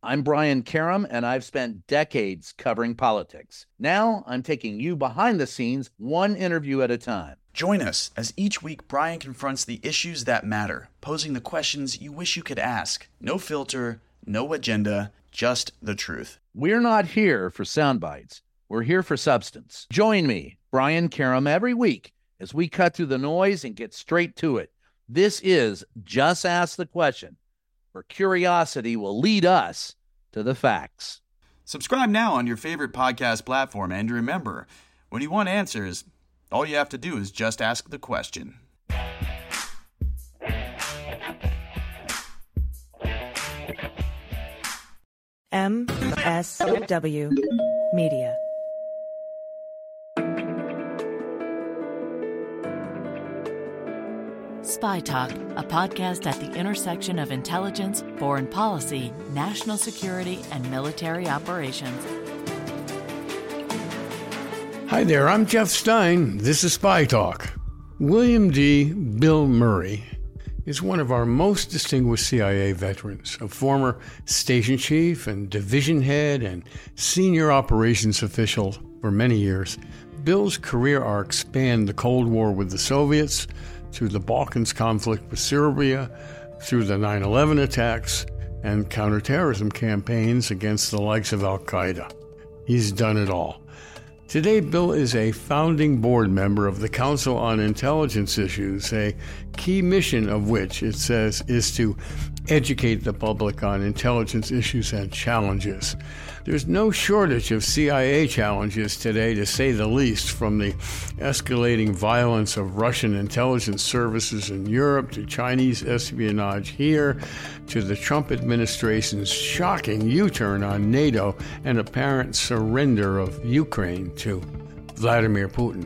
I'm Brian Karam, and I've spent decades covering politics. Now I'm taking you behind the scenes, one interview at a time. Join us as each week Brian confronts the issues that matter, posing the questions you wish you could ask. No filter, no agenda, just the truth. We're not here for sound bites. We're here for substance. Join me, Brian Karam, every week as we cut through the noise and get straight to it. This is Just Ask the Question, where curiosity will lead us to the facts. Subscribe now on your favorite podcast platform, and remember, when you want answers, all you have to do is just ask the question. MSW Media. Spy Talk, a podcast at the intersection of intelligence, foreign policy, national security, and military operations. Hi there, I'm Jeff Stein. This is Spy Talk. William D. Bill Murray is one of our most distinguished CIA veterans, a former station chief and division head and senior operations official for many years. Bill's career arc spanned the Cold War with the Soviets, through the Balkans conflict with Serbia, through the 9/11 attacks, and counterterrorism campaigns against the likes of Al-Qaeda. He's done it all. Today, Bill is a founding board member of the Council on Intelligence Issues, a key mission of which, it says, is to educate the public on intelligence issues and challenges. There's no shortage of CIA challenges today, to say the least, from the escalating violence of Russian intelligence services in Europe to Chinese espionage here, to the Trump administration's shocking U-turn on NATO and apparent surrender of Ukraine to Vladimir Putin.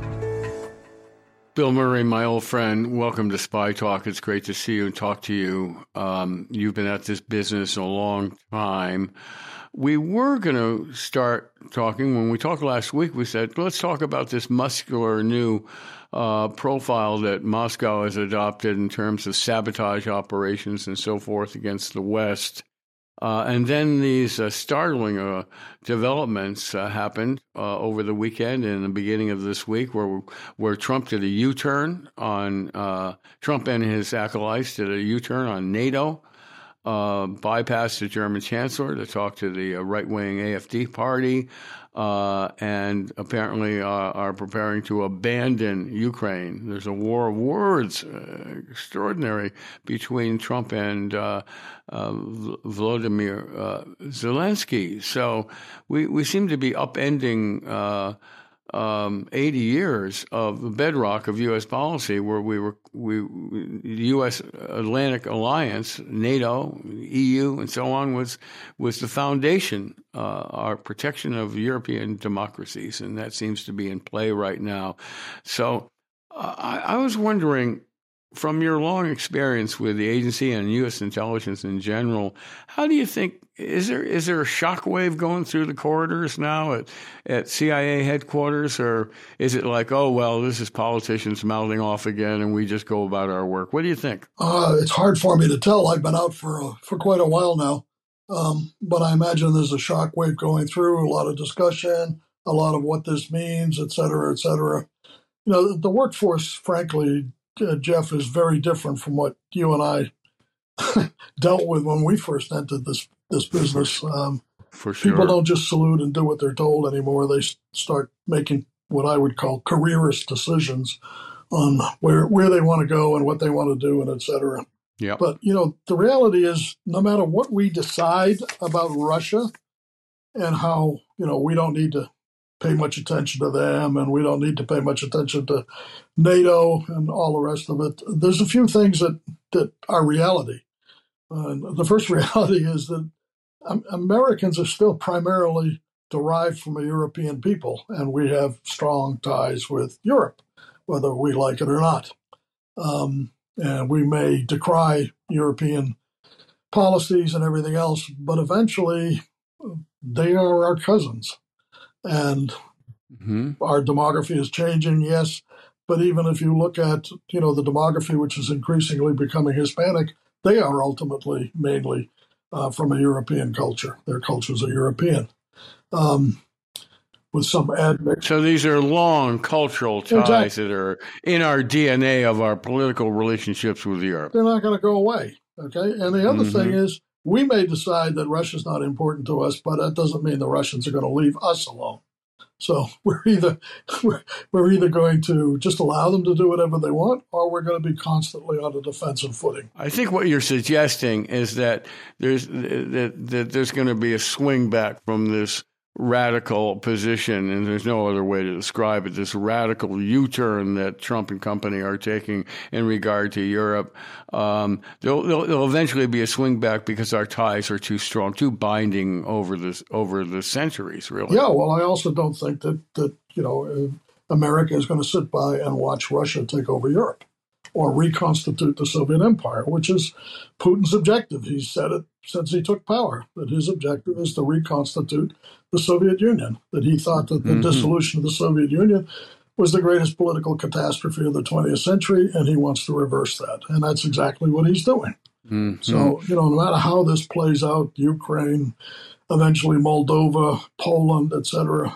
Bill Murray, my old friend, welcome to Spy Talk. It's great to see you and talk to you. You've been at this business a long time. We were going to start talking, when we talked last week, we said, let's talk about this muscular new profile that Moscow has adopted in terms of sabotage operations and so forth against the West. And then these startling developments happened over the weekend and the beginning of this week where Trump did a U-turn on, Trump and his acolytes did a U-turn on NATO, bypassed the German chancellor to talk to the right-wing AfD party, and apparently are preparing to abandon Ukraine. There's a war of words, extraordinary, between Trump and Volodymyr Zelensky. So we seem to be upending 80 years of the bedrock of U.S. policy, where the U.S. Atlantic Alliance, NATO, EU, and so on was the foundation, our protection of European democracies, and that seems to be in play right now. So I was wondering, from your long experience with the agency and U.S. intelligence in general, how do you think, is there a shockwave going through the corridors now at CIA headquarters, or is it like, oh, well, this is politicians mouthing off again and we just go about our work? What do you think? It's hard for me to tell. I've been out for quite a while now, but I imagine there's a shockwave going through, a lot of discussion, a lot of what this means, et cetera, et cetera. You know, the workforce, frankly, Jeff, is very different from what you and I dealt with when we first entered this business. For sure. People don't just salute and do what they're told anymore. They start making what I would call careerist decisions on where they want to go and what they want to do, and et cetera. Yeah. But, you know, the reality is, no matter what we decide about Russia and how, you know, we don't need to pay much attention to them and we don't need to pay much attention to NATO and all the rest of it, there's a few things that are reality. The first reality is that Americans are still primarily derived from a European people, and we have strong ties with Europe, whether we like it or not. And we may decry European policies and everything else, but eventually they are our cousins. And our demography is changing, yes, but even if you look at, the demography, which is increasingly becoming Hispanic, they are ultimately mainly from a European culture. Their cultures are European. With some admixture. So these are long cultural ties Exactly. that are in our DNA of our political relationships with Europe. They're not going to go away. Okay. And the other thing is, we may decide that Russia's not important to us, but that doesn't mean the Russians are going to leave us alone. So we're either going to just allow them to do whatever they want, or we're going to be constantly on a defensive footing. I think what you're suggesting is that there's going to be a swing back from this radical position, and there's no other way to describe it, this radical U-turn that Trump and company are taking in regard to Europe. There'll eventually be a swing back because our ties are too strong, too binding over the centuries, really. Yeah, well, I also don't think that America is going to sit by and watch Russia take over Europe or reconstitute the Soviet Empire, which is Putin's objective. He's said it since he took power, that his objective is to reconstitute the Soviet Union, that he thought that the dissolution of the Soviet Union was the greatest political catastrophe of the 20th century, and he wants to reverse that. And that's exactly what he's doing. So, no matter how this plays out, Ukraine, eventually Moldova, Poland, etc.,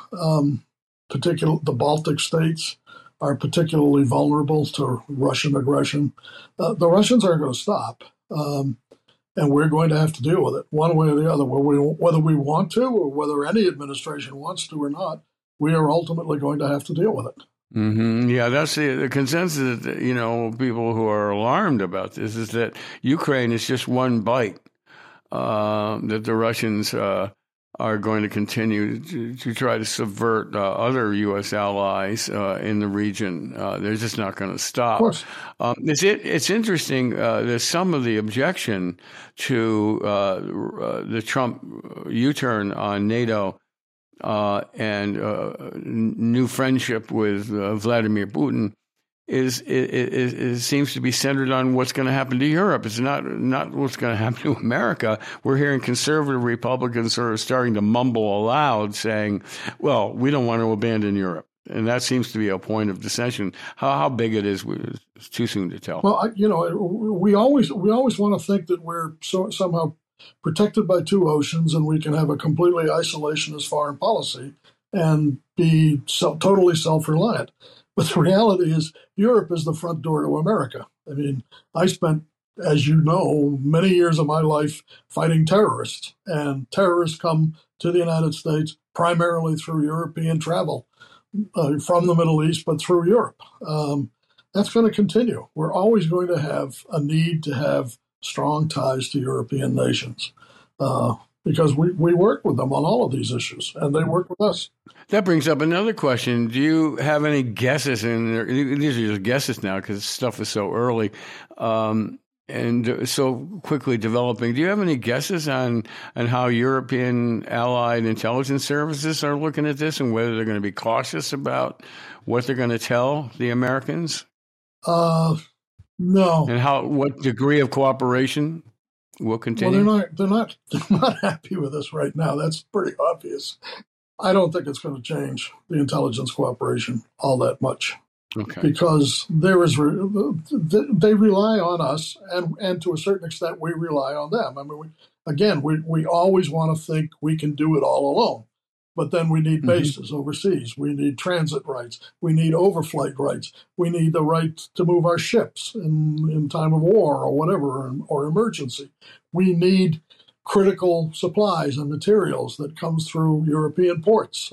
the Baltic states are particularly vulnerable to Russian aggression. The Russians aren't going to stop, and we're going to have to deal with it one way or the other. Whether we want to, or whether any administration wants to or not, we are ultimately going to have to deal with it. Yeah, that's the consensus. People who are alarmed about this is that Ukraine is just one bite that the Russians are going to continue to try to subvert other U.S. allies in the region. They're just not going to stop. Of course. It's interesting. There's some of the objection to the Trump U-turn on NATO and new friendship with Vladimir Putin. It seems to be centered on what's going to happen to Europe. It's not what's going to happen to America. We're hearing conservative Republicans are starting to mumble aloud, saying, "Well, we don't want to abandon Europe," and that seems to be a point of dissension. How big it is too soon to tell. Well, we always want to think that we're somehow protected by two oceans, and we can have a completely isolationist foreign policy and be totally self-reliant. But the reality is, Europe is the front door to America. I mean, I spent, as you know, many years of my life fighting terrorists, and terrorists come to the United States primarily through European travel from the Middle East, but through Europe. That's going to continue. We're always going to have a need to have strong ties to European nations because we work with them on all of these issues, and they work with us. That brings up another question. Do you have any guesses? And these are just guesses now because stuff is so early and so quickly developing. Do you have any guesses on how European allied intelligence services are looking at this and whether they're going to be cautious about what they're going to tell the Americans? No. And what degree of cooperation will continue? Well, they're not happy with us right now. That's pretty obvious. I don't think it's going to change the intelligence cooperation all that much. Okay. Because they rely on us, and to a certain extent, we rely on them. I mean, we always want to think we can do it all alone. But then we need bases overseas. We need transit rights. We need overflight rights. We need the right to move our ships in time of war or whatever, or emergency. We need critical supplies and materials that comes through European ports.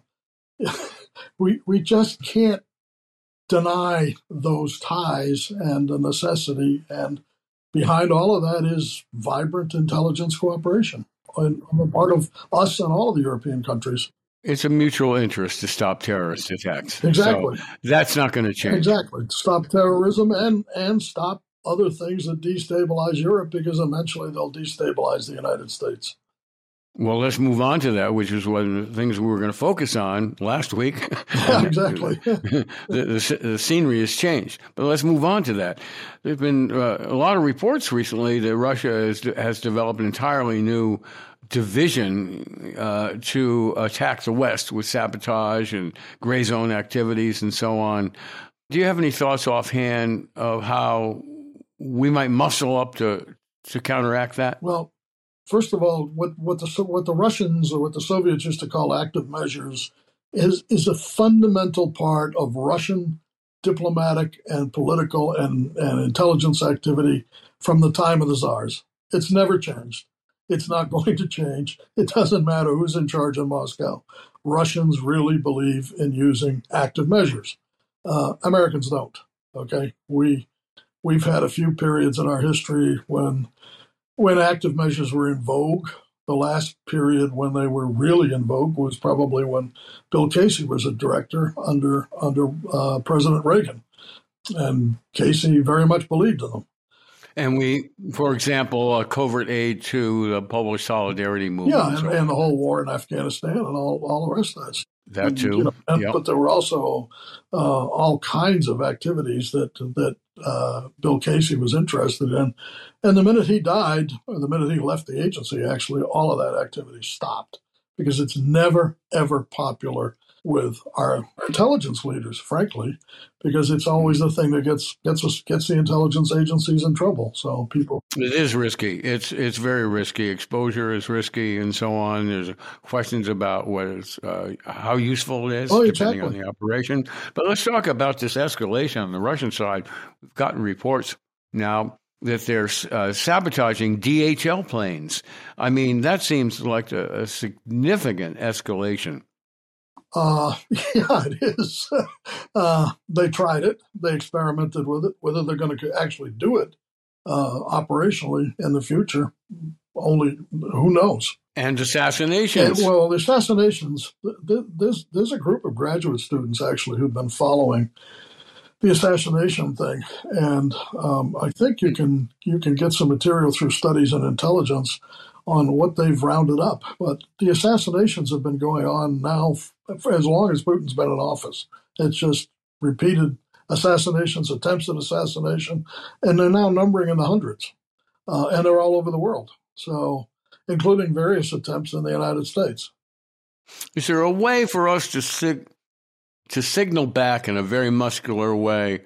We just can't deny those ties and the necessity. And behind all of that is vibrant intelligence cooperation on the part of us and all of the European countries. It's a mutual interest to stop terrorist attacks. Exactly. So that's not going to change. Exactly. Stop terrorism and stop other things that destabilize Europe, because eventually they'll destabilize the United States. Well, let's move on to that, which is one of the things we were going to focus on last week. Exactly. the scenery has changed. But let's move on to that. There have been a lot of reports recently that Russia has developed an entirely new division to attack the West with sabotage and gray zone activities and so on. Do you have any thoughts offhand of how we might muscle up to counteract that? Well, first of all, what the Russians or what the Soviets used to call active measures is a fundamental part of Russian diplomatic and political and intelligence activity from the time of the czars. It's never changed. It's not going to change. It doesn't matter who's in charge in Moscow. Russians really believe in using active measures. Americans don't. Okay, we've had a few periods in our history when active measures were in vogue. The last period when they were really in vogue was probably when Bill Casey was a director under President Reagan, and Casey very much believed in them. And we, for example, covert aid to the Polish Solidarity movement. Yeah, and the whole war in Afghanistan and all the rest of that. That too. Yep. But there were also all kinds of activities that Bill Casey was interested in. And the minute he died, or the minute he left the agency, actually, all of that activity stopped because it's never, ever popular with our intelligence leaders, frankly, because it's always the thing that gets the intelligence agencies in trouble. So it is risky. It's very risky. Exposure is risky, and so on. There's questions about how useful it is, depending on the operation. But let's talk about this escalation on the Russian side. We've gotten reports now that they're sabotaging DHL planes. I mean, that seems like a significant escalation. Yeah, it is. They tried it. They experimented with it. Whether they're going to actually do it operationally in the future, only who knows. And assassinations. The assassinations. There's a group of graduate students actually who've been following the assassination thing, and I think you can get some material through studies in intelligence on what they've rounded up. But the assassinations have been going on now for as long as Putin's been in office. It's just repeated assassinations, attempts at assassination, and they're now numbering in the hundreds. And they're all over the world, so including various attempts in the United States. Is there a way for us to signal back in a very muscular way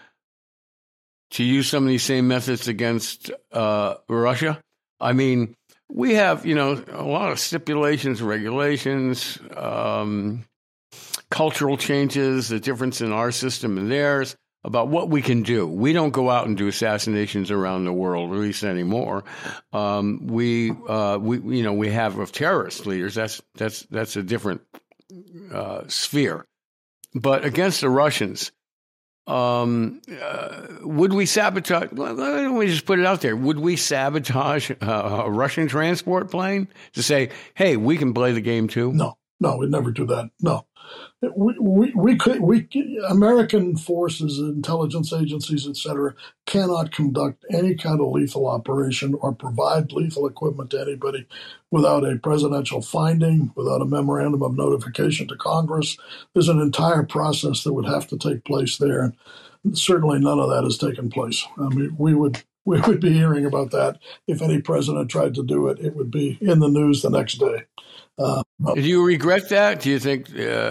to use some of these same methods against Russia? I mean, we have, a lot of stipulations, regulations, cultural changes, the difference in our system and theirs about what we can do. We don't go out and do assassinations around the world, at least anymore. We have of terrorist leaders. That's a different sphere. But against the Russians, would we sabotage? Why don't we just put it out there? Would we sabotage a Russian transport plane to say, "Hey, we can play the game too"? No, we'd never do that. No, we could. American forces, intelligence agencies, etc., cannot conduct any kind of lethal operation or provide lethal equipment to anybody without a presidential finding, without a memorandum of notification to Congress. There's an entire process that would have to take place there. And certainly none of that has taken place. I mean, we would be hearing about that if any president tried to do it. It would be in the news the next day. Do you regret that? Do you think?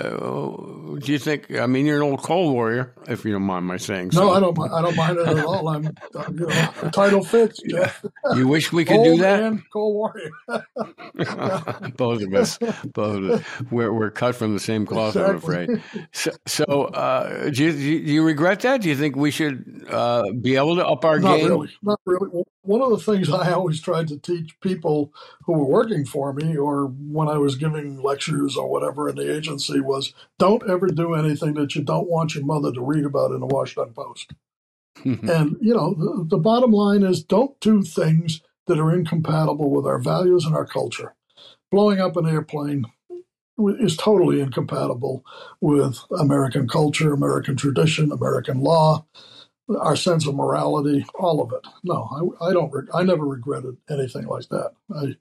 I mean, you're an old Cold Warrior, if you don't mind my saying so. No, I don't mind it at all. I'm the title fits. Yeah. You wish we could do that? And Cold Warrior. Both of us. We're cut from the same cloth, exactly. I'm afraid. So do you regret that? Do you think we should be able to up our game? Not really. Well, one of the things I always tried to teach people who were working for me, or when I was giving lectures or whatever in the agency, was don't ever do anything that you don't want your mother to read about in the Washington Post. And, the bottom line is don't do things that are incompatible with our values and our culture. Blowing up an airplane is totally incompatible with American culture, American tradition, American law, our sense of morality, all of it. No, I never regretted anything like that.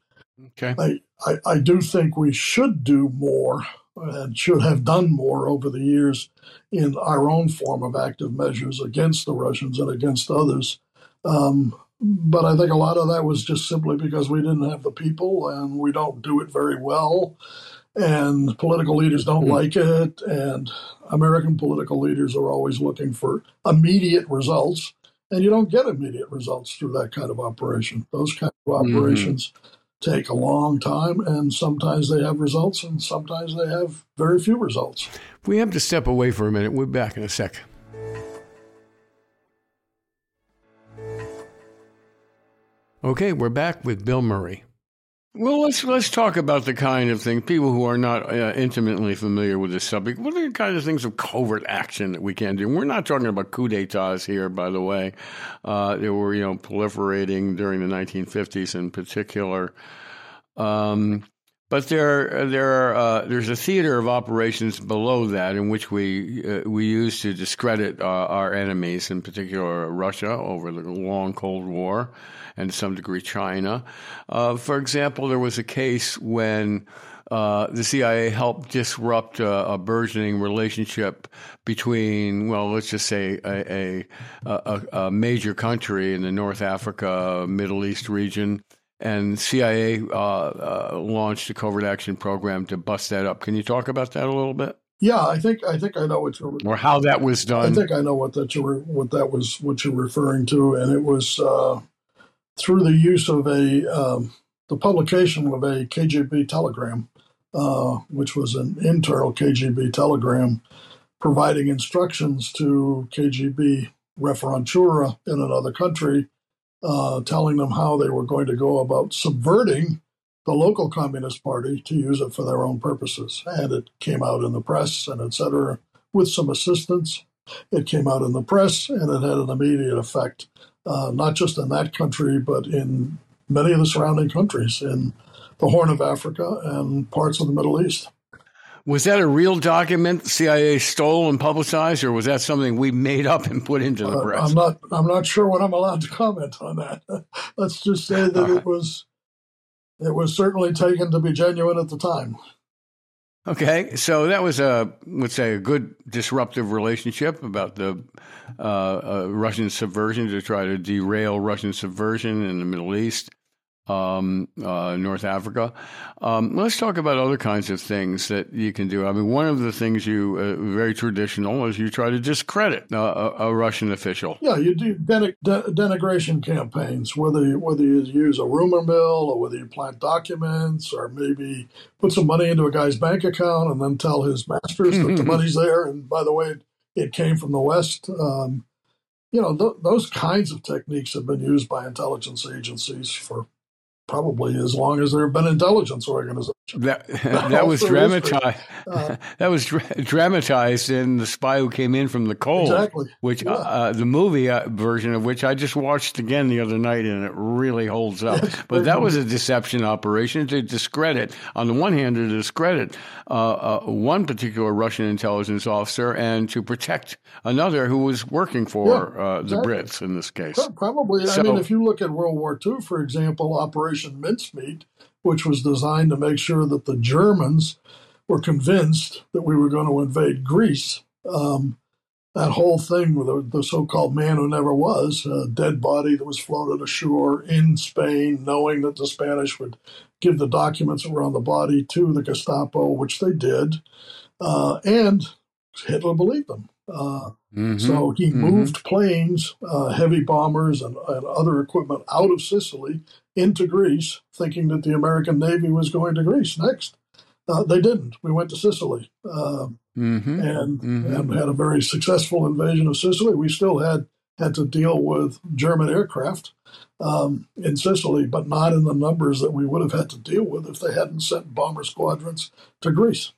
I do think we should do more and should have done more over the years in our own form of active measures against the Russians and against others. But I think a lot of that was just simply because we didn't have the people and we don't do it very well. And political leaders don't like it. And American political leaders are always looking for immediate results. And you don't get immediate results through that kind of operation. Those kind of operations take a long time, and sometimes they have results, and sometimes they have very few results. We have to step away for a minute. We're back in a sec. Okay, we're back with Bill Murray. Well, let's talk about the kind of thing, people who are not intimately familiar with this subject, what are the kind of things of covert action that we can do? We're not talking about coup d'etats here, by the way. They were, proliferating during the 1950s in particular. But there's a theater of operations below that in which we use to discredit our enemies, in particular Russia, over the long Cold War, and to some degree China. For example, there was a case when the CIA helped disrupt a burgeoning relationship between, well, let's just say a major country in the North Africa, Middle East region. And CIA launched a covert action program to bust that up. Can you talk about that a little bit? Yeah, I think I know what you're. Or how that was done. I think I know what you're referring to, and it was through the use of the publication of a KGB telegram, which was an internal KGB telegram, providing instructions to KGB referentura in another country. Telling them how they were going to go about subverting the local Communist Party to use it for their own purposes. And it came out in the press and et cetera, with some assistance. It came out in the press and it had an immediate effect, not just in that country, but in many of the surrounding countries in the Horn of Africa and parts of the Middle East. Was that a real document the CIA stole and publicized, or was that something we made up and put into the press? I'm not sure what I'm allowed to comment on that. Let's just say that it was certainly taken to be genuine at the time. Okay, so that was let's say, a good disruptive relationship about the Russian subversion to try to derail Russian subversion in the Middle East. North Africa. Let's talk about other kinds of things that you can do. I mean, one of the things very traditional is you try to discredit a Russian official. Yeah, you do denigration campaigns, whether you use a rumor mill or whether you plant documents or maybe put some money into a guy's bank account and then tell his masters that the money's there. And by the way, it came from the West. Those kinds of techniques have been used by intelligence agencies for probably as long as there have been intelligence organizations. That was dramatized. That was dramatized in The Spy Who Came In from the Cold, exactly. Which the movie version of which I just watched again the other night, and it really holds up. But that was a deception operation to discredit, on the one hand, to discredit one particular Russian intelligence officer and to protect another who was working for the Brits in this case. Probably. So, I mean, if you look at World War II, for example, Operation Mincemeat, which was designed to make sure that the Germans were convinced that we were going to invade Greece. That whole thing with the so-called man who never was, a dead body that was floated ashore in Spain, knowing that the Spanish would give the documents that were on the body to the Gestapo, which they did, and Hitler believed them. So he moved planes, heavy bombers, and other equipment out of Sicily into Greece, thinking that the American Navy was going to Greece next. They didn't. We went to Sicily and had a very successful invasion of Sicily. We still had to deal with German aircraft in Sicily, but not in the numbers that we would have had to deal with if they hadn't sent bomber squadrons to Greece.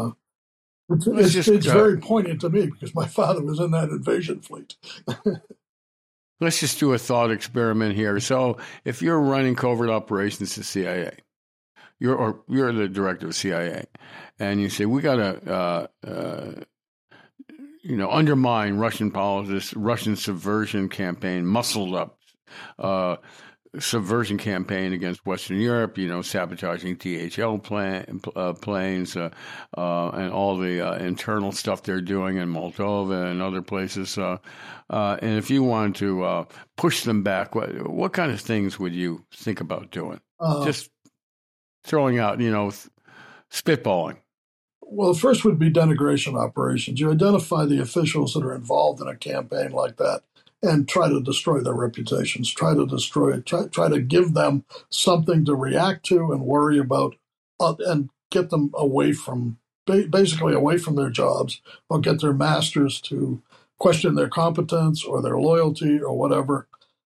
It's very poignant to me because my father was in that invasion fleet. Let's just do a thought experiment here. So if you're running covert operations at CIA, you're the director of CIA, and you say, we got to undermine Russian politics, Russian subversion campaign, muscled up subversion campaign against Western Europe, sabotaging DHL planes and all the internal stuff they're doing in Moldova and other places. And if you wanted to push them back, what kind of things would you think about doing? Just throwing out, spitballing. Well, the first would be denigration operations. You identify the officials that are involved in a campaign like that, and try to destroy their reputations, try to give them something to react to and worry about, and get them away from, basically away from their jobs, or get their masters to question their competence or their loyalty or whatever.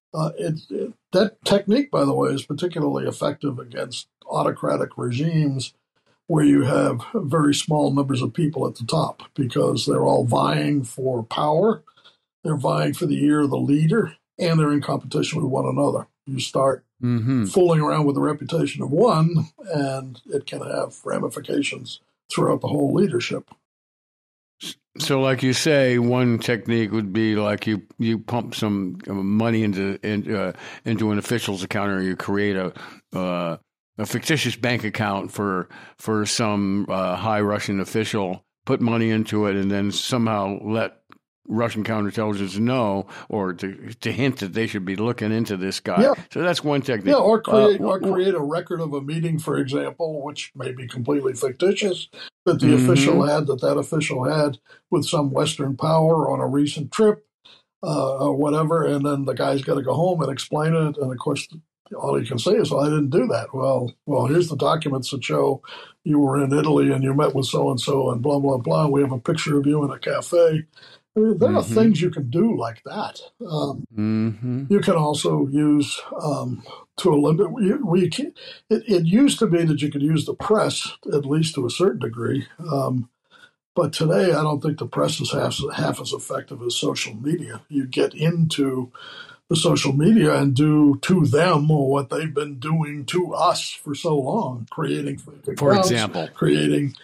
That technique, by the way, is particularly effective against autocratic regimes where you have very small numbers of people at the top, because they're all vying for power, they're vying for the ear of the leader, and they're in competition with one another. You start fooling around with the reputation of one, and it can have ramifications throughout the whole leadership. So, like you say, one technique would be like you pump some money into an official's account, or you create a fictitious bank account for some high Russian official, put money into it, and then somehow let Russian counterintelligence know, or to hint that they should be looking into this guy. Yeah. So that's one technique. Yeah, or create a record of a meeting, for example, which may be completely fictitious, that the official had, that official had with some Western power on a recent trip, or whatever, and then the guy's got to go home and explain it, and of course all he can say is, well, I didn't do that. Well, here's the documents that show you were in Italy and you met with so-and-so and blah, blah, blah. We have a picture of you in a cafe. I mean, there are things you can do like that. You can also use, to a limit, it used to be that you could use the press, at least to a certain degree. But today, I don't think the press is half as effective as social media. You get into the social media and do to them what they've been doing to us for so long, creating fake accounts, for example, creating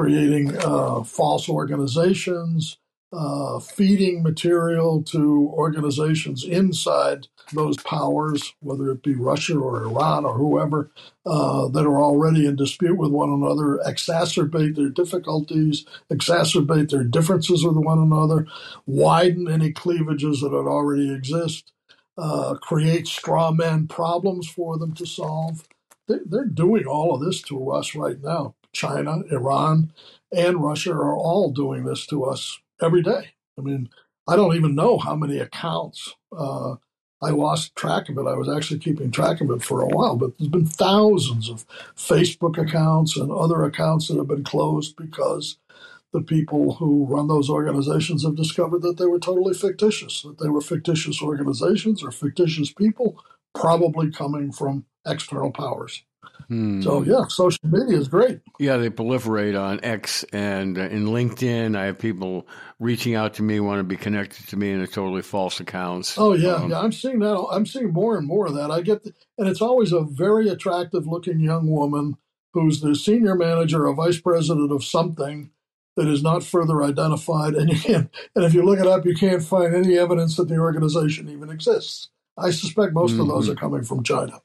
false organizations, feeding material to organizations inside those powers, whether it be Russia or Iran or whoever, that are already in dispute with one another, exacerbate their difficulties, exacerbate their differences with one another, widen any cleavages that already exist, create straw man problems for them to solve. They're doing all of this to us right now. China, Iran, and Russia are all doing this to us every day. I mean, I don't even know how many accounts. I lost track of it. I was actually keeping track of it for a while, but there's been thousands of Facebook accounts and other accounts that have been closed because the people who run those organizations have discovered that they were totally fictitious, that they were fictitious organizations or fictitious people, probably coming from external powers. So, yeah, social media is great. Yeah, they proliferate on X and in LinkedIn. I have people reaching out to me, want to be connected to me in a totally false accounts. Oh, yeah. I'm seeing that. I'm seeing more and more of that. And it's always a very attractive looking young woman who's the senior manager or vice president of something that is not further identified. And if you look it up, you can't find any evidence that the organization even exists. I suspect most of those are coming from China.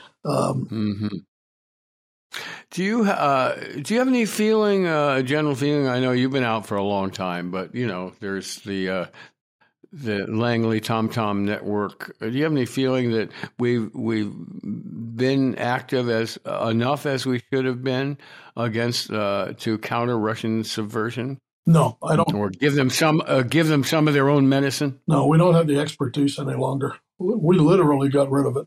Do you have any feeling, general feeling? I know you've been out for a long time, but there's the Langley TomTom network. Do you have any feeling that we've been active enough as we should have been against to counter Russian subversion? No, I don't. Or give them some of their own medicine. No, we don't have the expertise any longer. We literally got rid of it.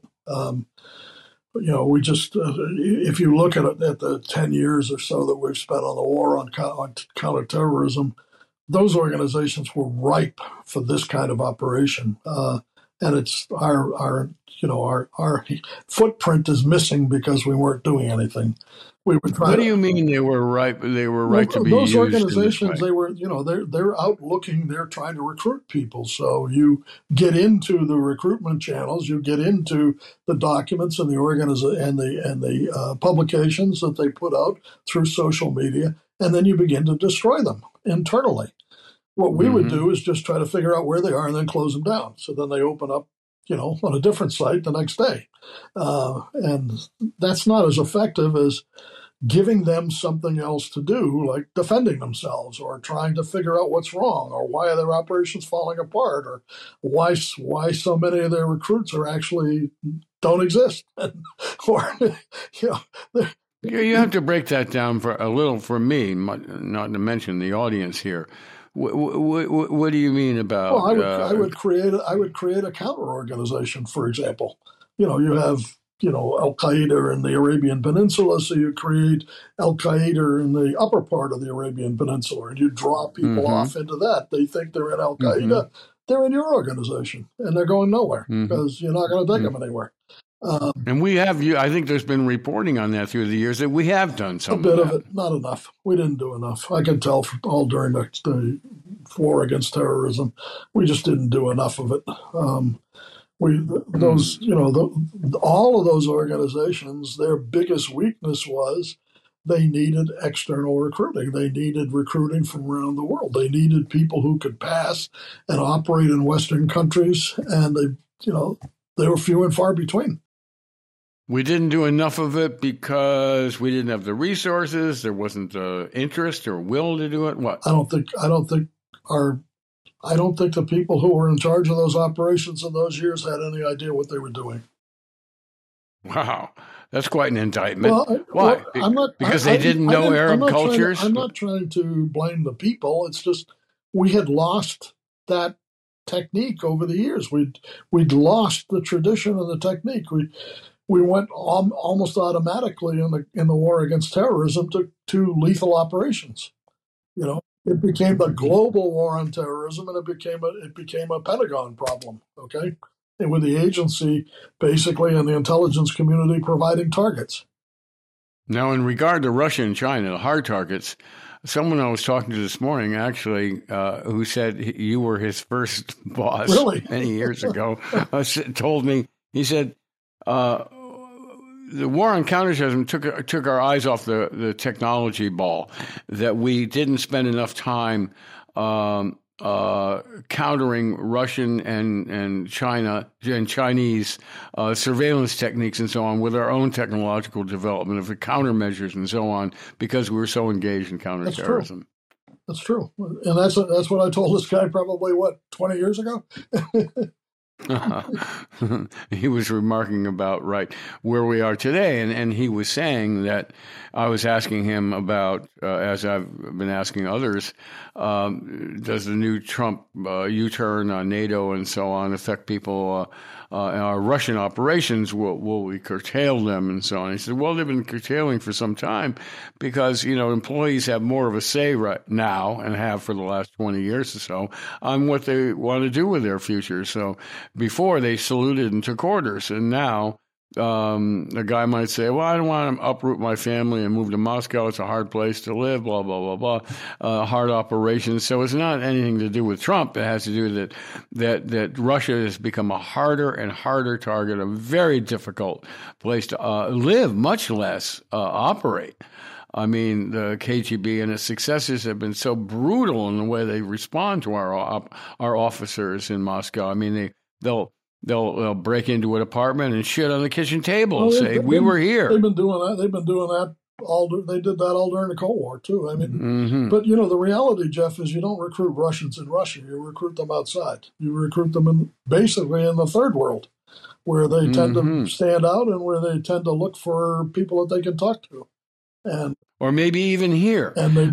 We just, if you look at it, at the 10 years or so that we've spent on the war on counterterrorism, those organizations were ripe for this kind of operation. And it's our footprint is missing because we weren't doing anything. We were trying. What do you mean they were ripe? They were ripe to be used. Those organizations, they were, they're out looking. They're trying to recruit people. So you get into the recruitment channels. You get into the documents and the publications that they put out through social media, and then you begin to destroy them internally. What we would do is just try to figure out where they are and then close them down. So then they open up, on a different site the next day. And that's not as effective as giving them something else to do, like defending themselves or trying to figure out what's wrong or why are their operations falling apart or why so many of their recruits are actually don't exist. You have to break that down for a little for me, not to mention the audience here. What do you mean about? Well, I would create a counter organization, for example. You have Al Qaeda in the Arabian Peninsula, so you create Al Qaeda in the upper part of the Arabian Peninsula, and you draw people off into that. They think they're in Al Qaeda, they're in your organization, and they're going nowhere because you're not going to take them anywhere. And we have I think there's been reporting on that through the years that we have done some. A bit of it, not enough. We didn't do enough. I can tell all during the war against terrorism, we just didn't do enough of it. All of those organizations, their biggest weakness was they needed external recruiting. They needed recruiting from around the world. They needed people who could pass and operate in Western countries, and they were few and far between. We didn't do enough of it because we didn't have the resources. There wasn't the interest or will to do it. What? I don't think the people who were in charge of those operations in those years had any idea what they were doing. Wow, that's quite an indictment. Why? Because they didn't know Arab cultures. I'm not trying to blame the people. It's just we had lost that technique over the years. We'd lost the tradition and the technique. We went almost automatically in the war against terrorism to lethal operations. It became the global war on terrorism, and it became a Pentagon problem. Okay, and with the agency basically and the intelligence community providing targets. Now, in regard to Russia and China, the hard targets, someone I was talking to this morning actually, who said you were his first boss many years ago, told me, he said, the war on counterterrorism took our eyes off the technology ball, that we didn't spend enough time countering Russian and China and Chinese surveillance techniques and so on with our own technological development of the countermeasures and so on, because we were so engaged in counterterrorism. That's true. And that's what I told this guy probably, 20 years ago? He was remarking about where we are today, and he was saying that I was asking him about, as I've been asking others, does the new Trump U-turn on NATO and so on affect people in our Russian operations? Will we curtail them and so on? He said, well, they've been curtailing for some time because, employees have more of a say right now and have for the last 20 years or so on what they want to do with their future. So before they saluted and took orders, and now a guy might say, well, I don't want to uproot my family and move to Moscow. It's a hard place to live, blah, blah, blah, blah, hard operations. So it's not anything to do with Trump. It has to do with that Russia has become a harder and harder target, a very difficult place to live, much less operate. I mean, the KGB and its successors have been so brutal in the way they respond to our officers in Moscow. I mean, they'll break into an apartment and shit on the kitchen table and say, we were here. They've been doing that. They did that all during the Cold War, too. I mean, but, the reality, Jeff, is you don't recruit Russians in Russia. You recruit them outside. You recruit them basically in the third world, where they tend to stand out and where they tend to look for people that they can talk to. Or maybe even here.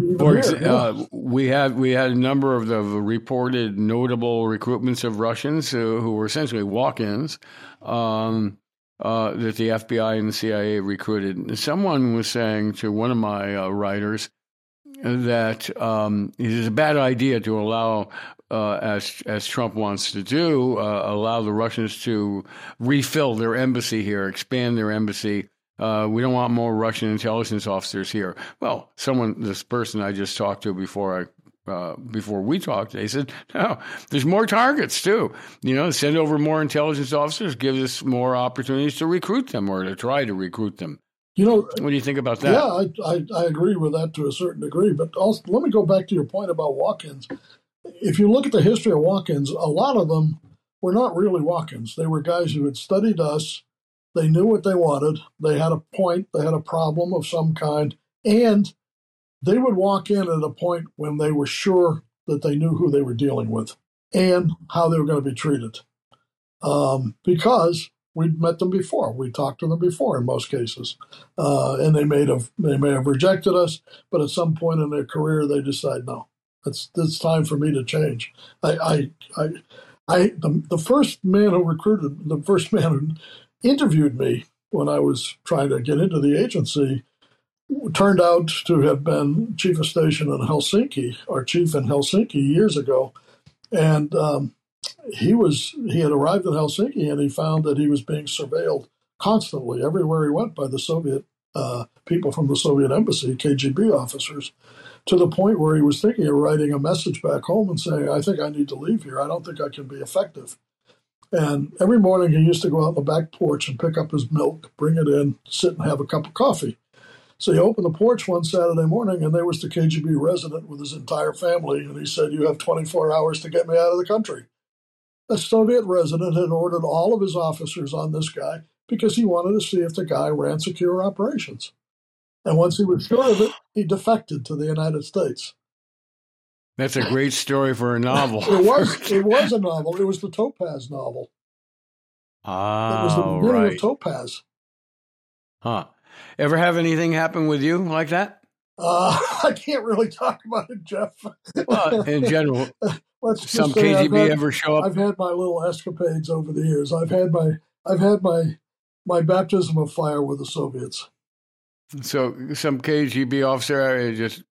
We had a number of the reported notable recruitments of Russians who were essentially walk-ins that the FBI and the CIA recruited. Someone was saying to one of my writers that it is a bad idea to allow, as Trump wants to do, allow the Russians to refill their embassy here, expand their embassy. We don't want more Russian intelligence officers here. Well, this person I just talked to before we talked, they said, no, there's more targets too. Send over more intelligence officers, give us more opportunities to recruit them or to try to recruit them. What do you think about that? Yeah, I agree with that to a certain degree. But also, let me go back to your point about walk-ins. If you look at the history of walk-ins, a lot of them were not really walk-ins. They were guys who had studied us. They knew what they wanted. They had a point. They had a problem of some kind. And they would walk in at a point when they were sure that they knew who they were dealing with and how they were going to be treated. Because we'd met them before. We talked to them before in most cases. And they may have rejected us, but at some point in their career, they decide, no, It's time for me to change. The first man who interviewed me when I was trying to get into the agency turned out to have been chief of station in Helsinki, or chief in Helsinki years ago. And he had arrived in Helsinki, and he found that he was being surveilled constantly everywhere he went by the Soviet people from the Soviet embassy, KGB officers, to the point where he was thinking of writing a message back home and saying, I think I need to leave here. I don't think I can be effective. And every morning he used to go out on the back porch and pick up his milk, bring it in, sit and have a cup of coffee. So he opened the porch one Saturday morning, and there was the KGB resident with his entire family. And he said, you have 24 hours to get me out of the country. A Soviet resident had ordered all of his officers on this guy because he wanted to see if the guy ran secure operations. And once he was sure of it, he defected to the United States. That's a great story for a novel. It was a novel. It was the Topaz novel. It was the beginning of Topaz. Huh. Ever have anything happen with you like that? I can't really talk about it, Jeff. In general, some say KGB ever show up? I've had my little escapades over the years. I've had my baptism of fire with the Soviets. So some KGB officer just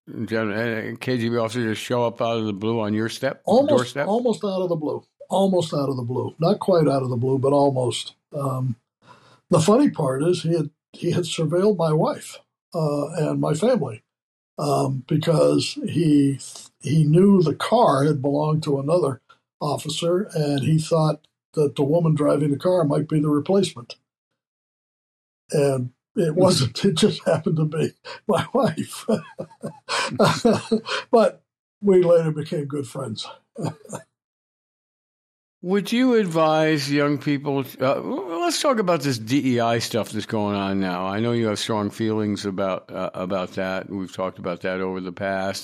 show up out of the blue on your doorstep? Almost out of the blue. Almost out of the blue. Not quite out of the blue, but almost. The funny part is he had surveilled my wife and my family because he knew the car had belonged to another officer, and he thought that the woman driving the car might be the replacement. And it wasn't. It just happened to be my wife. But we later became good friends. Would you advise young people? Let's talk about this DEI stuff that's going on now. I know you have strong feelings about that. We've talked about that over the past.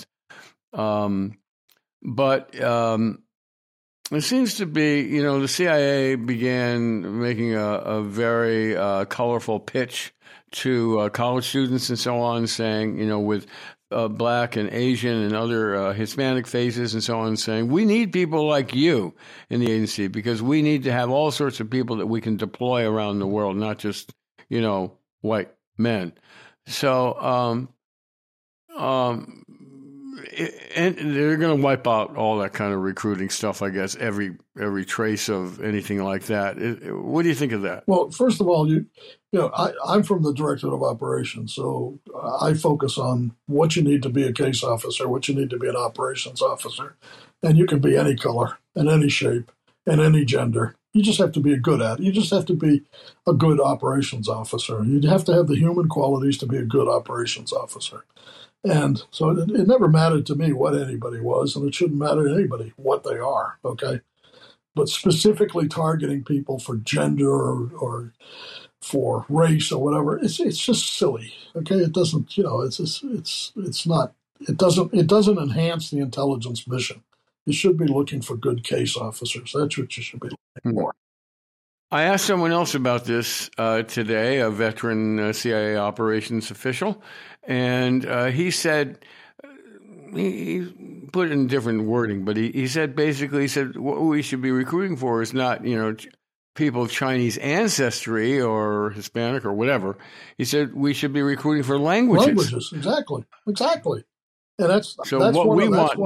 But it seems to be, the CIA began making a very colorful pitch to college students and so on, saying, with Black and Asian and other Hispanic faces and so on, saying, we need people like you in the agency because we need to have all sorts of people that we can deploy around the world, not just, white men. So, and they're going to wipe out all that kind of recruiting stuff, I guess, every trace of anything like that. What do you think of that? Well, first of all, I'm from the Directorate of Operations, so I focus on what you need to be a case officer, what you need to be an operations officer. And you can be any color and any shape and any gender. You just have to be good at it. You just have to be a good operations officer. You have to have the human qualities to be a good operations officer. And so it never mattered to me what anybody was, and it shouldn't matter to anybody what they are, okay? But specifically targeting people for gender or for race or whatever, it's just silly, okay? It doesn't, it's not, it doesn't enhance the intelligence mission. You should be looking for good case officers. That's what you should be looking for. I asked someone else about this today, a veteran CIA operations official, and he said, he put it in different wording, but he said basically, what we should be recruiting for is not, people of Chinese ancestry or Hispanic or whatever. He said we should be recruiting for languages. Languages, exactly. And that's what we want.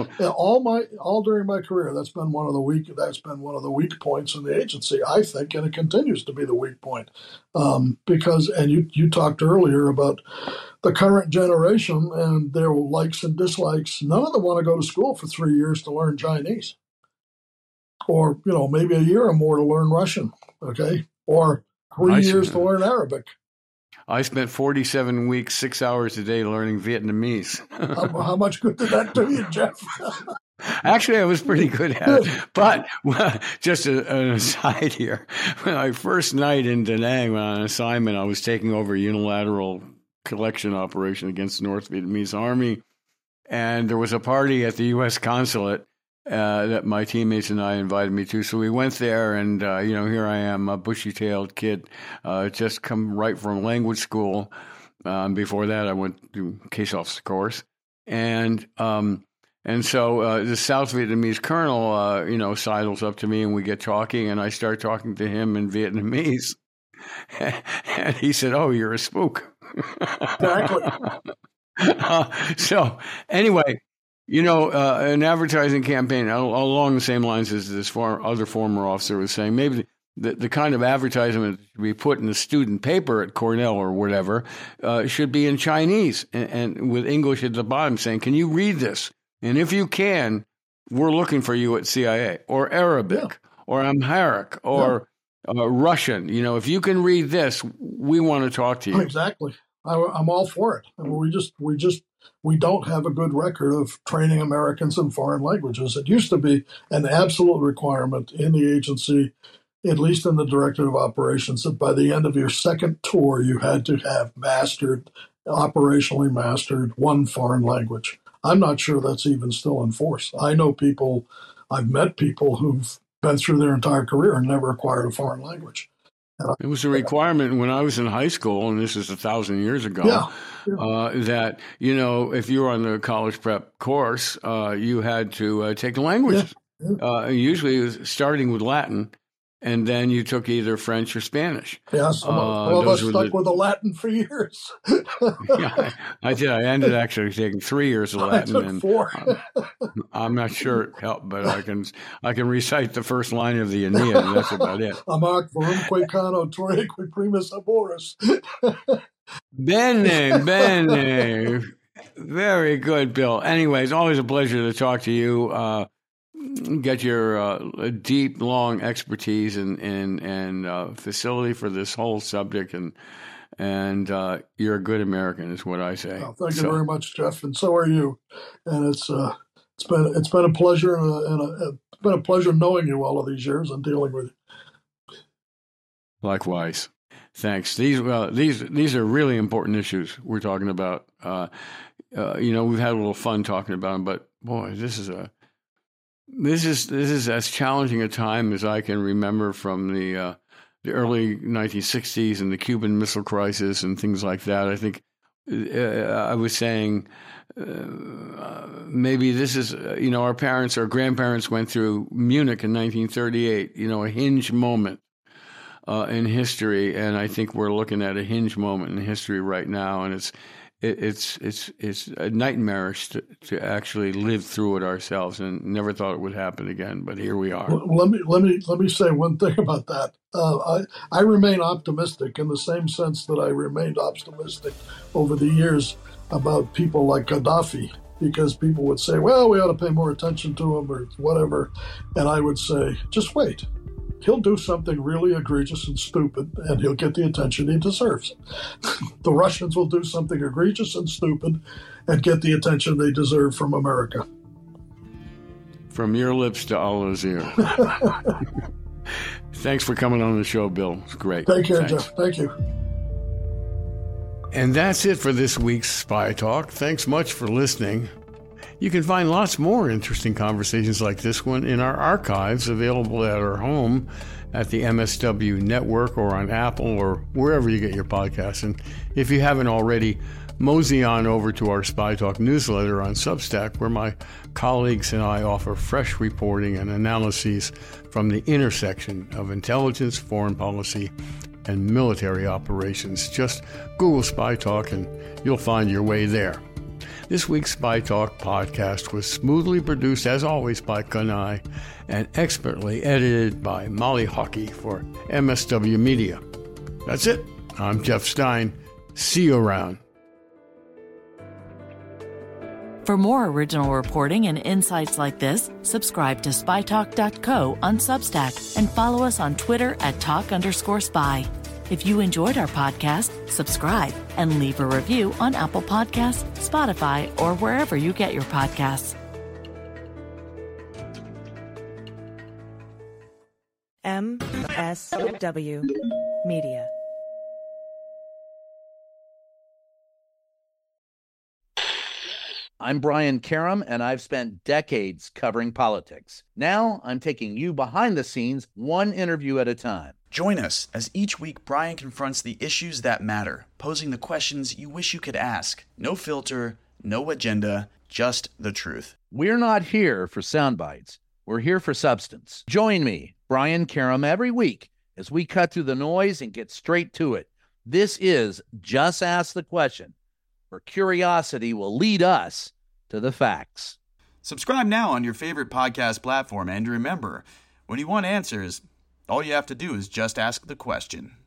All during my career, that's been one of the weak points in the agency, I think, and it continues to be the weak point. Because you talked earlier about the current generation and their likes and dislikes. None of them want to go to school for 3 years to learn Chinese, or maybe a year or more to learn Russian, okay, or 3 years to learn Arabic. I spent 47 weeks, 6 hours a day learning Vietnamese. How much good did that do you, Jeff? Actually, I was pretty good at it. But just an aside here, my first night in Da Nang on assignment, I was taking over a unilateral collection operation against the North Vietnamese Army. And there was a party at the U.S. consulate that my teammates and I invited me to. So we went there, and, here I am, a bushy-tailed kid, just come right from language school. Before that, I went to case officer course. And And so the South Vietnamese colonel, sidles up to me and we get talking, and I start talking to him in Vietnamese. And he said, "Oh, you're a spook." Exactly. So anyway, an advertising campaign along the same lines as this other former officer was saying, maybe the kind of advertisement to be put in the student paper at Cornell or whatever should be in Chinese and with English at the bottom saying, "Can you read this? And if you can, we're looking for you at CIA," or Arabic, or Amharic, or Russian. If you can read this, we want to talk to you. Exactly. I'm all for it. I mean, we don't have a good record of training Americans in foreign languages. It used to be an absolute requirement in the agency, at least in the Directorate of Operations, that by the end of your second tour, you had to have operationally mastered one foreign language. I'm not sure that's even still in force. I've met people who've been through their entire career and never acquired a foreign language. It was a requirement when I was in high school, and this is 1,000 years ago, that, if you were on the college prep course, you had to take languages. Usually it was starting with Latin, and then you took either French or Spanish. Yeah, some of us stuck with the Latin for years. Yeah, I did. I ended actually taking 3 years of Latin. I took 4. I'm not sure it helped, but I can recite the first line of the Aeneid, and that's about it. Amac vorumque cano torreque primus aboris. Bene. Very good, Bill. Anyways, always a pleasure to talk to you. Get your deep, long expertise and facility for this whole subject, and you're a good American, is what I say. Well, thank you very much, Jeff, and so are you. And it's been a pleasure, and it's been a pleasure knowing you all of these years and dealing with you. Likewise, thanks. These are really important issues we're talking about. We've had a little fun talking about them, but boy, this is as challenging a time as I can remember from the early 1960s and the Cuban Missile Crisis and things like that. I think I was saying maybe this is, our grandparents went through Munich in 1938, a hinge moment in history. And I think we're looking at a hinge moment in history right now. And it's nightmarish to actually live through it ourselves, and never thought it would happen again. But here we are. Let me say one thing about that. I remain optimistic in the same sense that I remained optimistic over the years about people like Gaddafi, because people would say, "Well, we ought to pay more attention to him," or whatever, and I would say, "Just wait. He'll do something really egregious and stupid, and he'll get the attention he deserves." The Russians will do something egregious and stupid and get the attention they deserve from America. From your lips to Allah's ear. Thanks for coming on the show, Bill. It's great. Take care, Jeff. Thank you. And that's it for this week's Spy Talk. Thanks much for listening. You can find lots more interesting conversations like this one in our archives, available at our home at the MSW Network or on Apple or wherever you get your podcasts. And if you haven't already, mosey on over to our Spy Talk newsletter on Substack, where my colleagues and I offer fresh reporting and analyses from the intersection of intelligence, foreign policy, and military operations. Just Google Spy Talk and you'll find your way there. This week's Spy Talk podcast was smoothly produced, as always, by Kanai and expertly edited by Molly Hockey for MSW Media. That's it. I'm Jeff Stein. See you around. For more original reporting and insights like this, subscribe to spytalk.co on Substack and follow us on Twitter at @talk_spy. If you enjoyed our podcast, subscribe and leave a review on Apple Podcasts, Spotify, or wherever you get your podcasts. MSW Media. I'm Brian Karem, and I've spent decades covering politics. Now I'm taking you behind the scenes, one interview at a time. Join us as each week Brian confronts the issues that matter, posing the questions you wish you could ask. No filter, no agenda, just the truth. We're not here for sound bites. We're here for substance. Join me, Brian Karam, every week as we cut through the noise and get straight to it. This is Just Ask the Question, where curiosity will lead us to the facts. Subscribe now on your favorite podcast platform, and remember, when you want answers, all you have to do is just ask the question.